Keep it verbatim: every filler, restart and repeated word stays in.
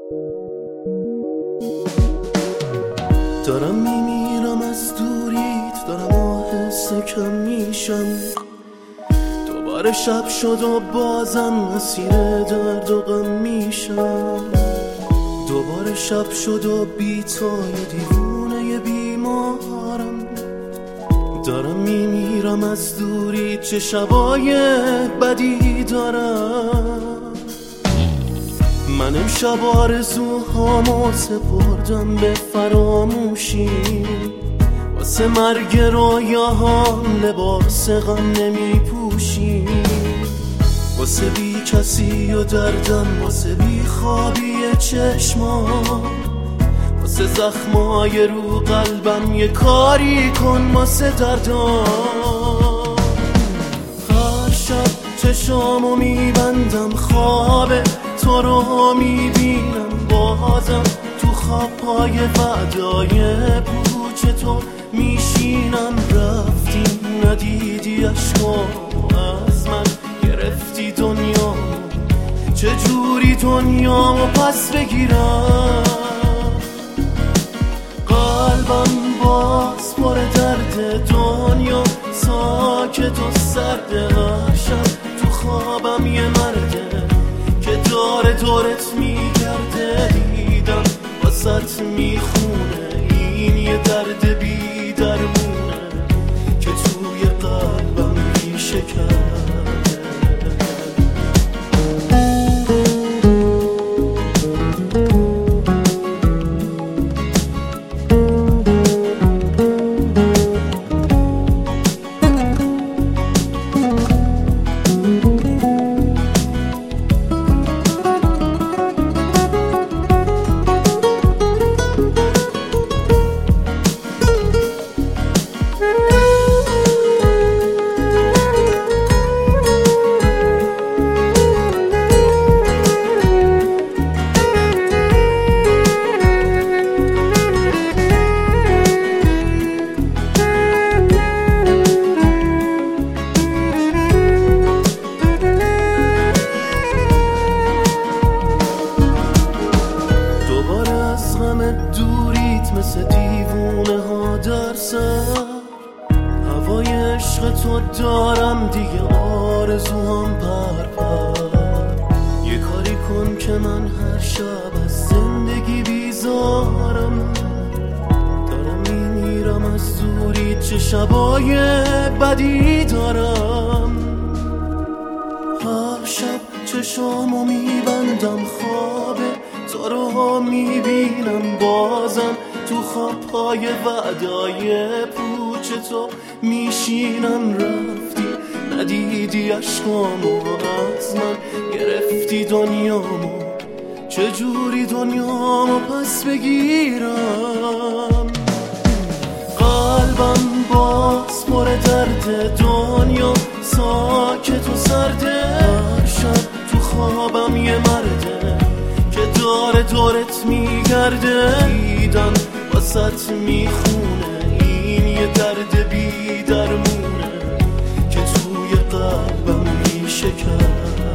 دارم میمیرم از دوریت، دارم آهسته کم میشم. دوباره شب شد و بازم مسیر درد و غم میشم. دوباره شب شد و بی‌تای دیوونه بیمارم. دارم میمیرم از دوریت، چه شبای بدی دارم. من امشب آرزوهامو سپردم به فراموشی، واسه مرگ رویاهام لباس غم نمی پوشی. واسه بی کسی و دردم، واسه بی خوابی چشمام، واسه زخمای رو قلبم یه کاری کن واسه دردام. هر شب چشامو میبندم، خواب تو رو میبینم بازم. تو خوابهای وعدای پوچ تو میشینم. رفتی ندیدی عشقامو از من، گرفتی دنیامو، چجوری دنیامو پس بگیرم؟ قلبم باز پر درد، دنیا ساکت و سرد. هر شب تو خوابم یه مرده که داره دورت میگرده. دیدم واسط میخونه این یه درد بی درمونه که توی قلبم ریشه کرده. دوریت مثل دیوونه ها در سر، هوای عشق تو دارم دیگه، آرزوام پر پر. یه کاری کن که من هر شب از زندگی بیزارم. دارم میمیرم از دوریت، چه شبای بدی دارم. هر شب چشامو میبندم، خوابه تو رو میبینم بازم. تو خوابهای وعدای پوچ تو میشینم. رفتی ندیدی عشقامو از من، گرفتی دنیامو، چجوری دنیامو پس بگیرم؟ قلبم باز پر درد، دنیا ساکت و سرده. هر شب تو خوابم یه مرده که داره دورت میگرده. دیدم واسط میخونه این یه درد بی درمونه که توی قلبم ریشه کرد.